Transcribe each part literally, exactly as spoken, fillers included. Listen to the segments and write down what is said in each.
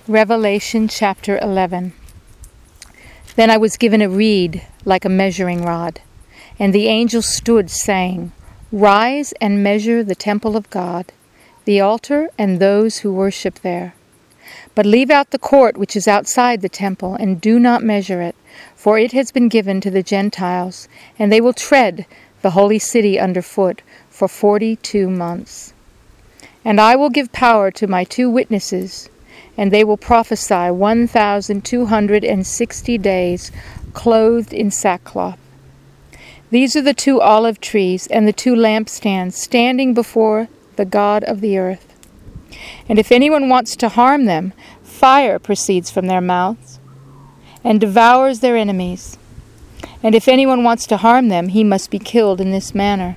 Revelation chapter eleven. Then I was given a reed like a measuring rod, and the angel stood, saying, Rise and measure the temple of God, the altar and those who worship there. But leave out the court which is outside the temple, and do not measure it, for it has been given to the Gentiles, and they will tread the holy city underfoot for forty-two months. And I will give power to my two witnesses, and they will prophesy one thousand two hundred and sixty days, clothed in sackcloth. These are the two olive trees and the two lampstands standing before the God of the earth. And if anyone wants to harm them, fire proceeds from their mouths and devours their enemies. And if anyone wants to harm them, he must be killed in this manner.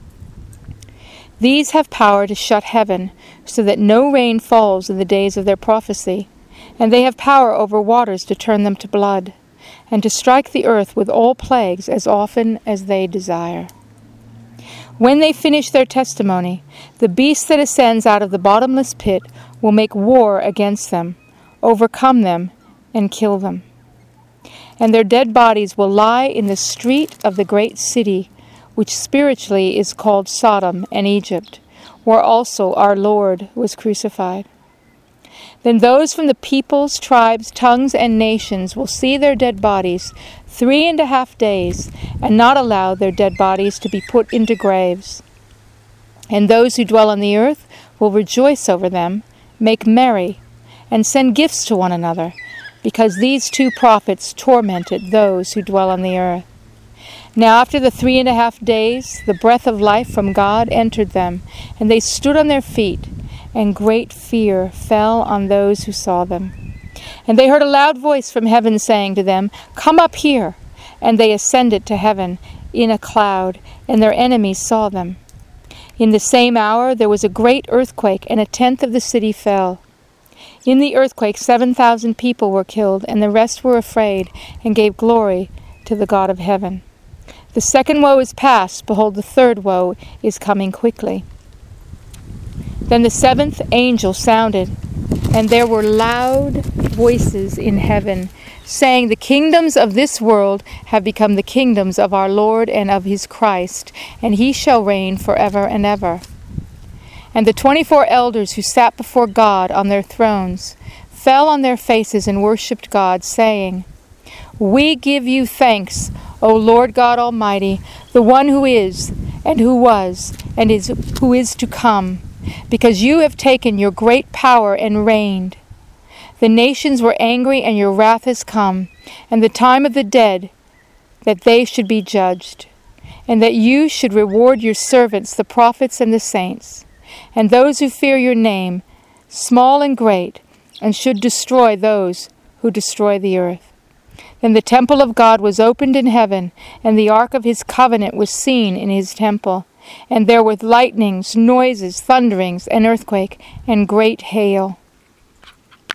These have power to shut heaven, so that no rain falls in the days of their prophecy, and they have power over waters to turn them to blood, and to strike the earth with all plagues as often as they desire. When they finish their testimony, the beast that ascends out of the bottomless pit will make war against them, overcome them, and kill them. And their dead bodies will lie in the street of the great city, which spiritually is called Sodom and Egypt, where also our Lord was crucified. Then those from the peoples, tribes, tongues, and nations will see their dead bodies three and a half days, and not allow their dead bodies to be put into graves. And those who dwell on the earth will rejoice over them, make merry, and send gifts to one another, because these two prophets tormented those who dwell on the earth. Now after the three and a half days, the breath of life from God entered them, and they stood on their feet, and great fear fell on those who saw them. And they heard a loud voice from heaven saying to them, Come up here. And they ascended to heaven in a cloud, and their enemies saw them. In the same hour there was a great earthquake, and a tenth of the city fell. In the earthquake seven thousand people were killed, and the rest were afraid, and gave glory to the God of heaven. The second woe is past, behold, the third woe is coming quickly. Then the seventh angel sounded, and there were loud voices in heaven, saying, The kingdoms of this world have become the kingdoms of our Lord and of his Christ, and he shall reign forever and ever. And the twenty-four elders who sat before God on their thrones fell on their faces and worshipped God, saying, We give you thanks, O Lord God Almighty, the one who is, and who was, and is who is to come, because you have taken your great power and reigned. The nations were angry, and your wrath has come, and the time of the dead, that they should be judged, and that you should reward your servants, the prophets and the saints, and those who fear your name, small and great, and should destroy those who destroy the earth. Then the temple of God was opened in heaven, and the ark of his covenant was seen in his temple. And there were lightnings, noises, thunderings, an earthquake, and great hail.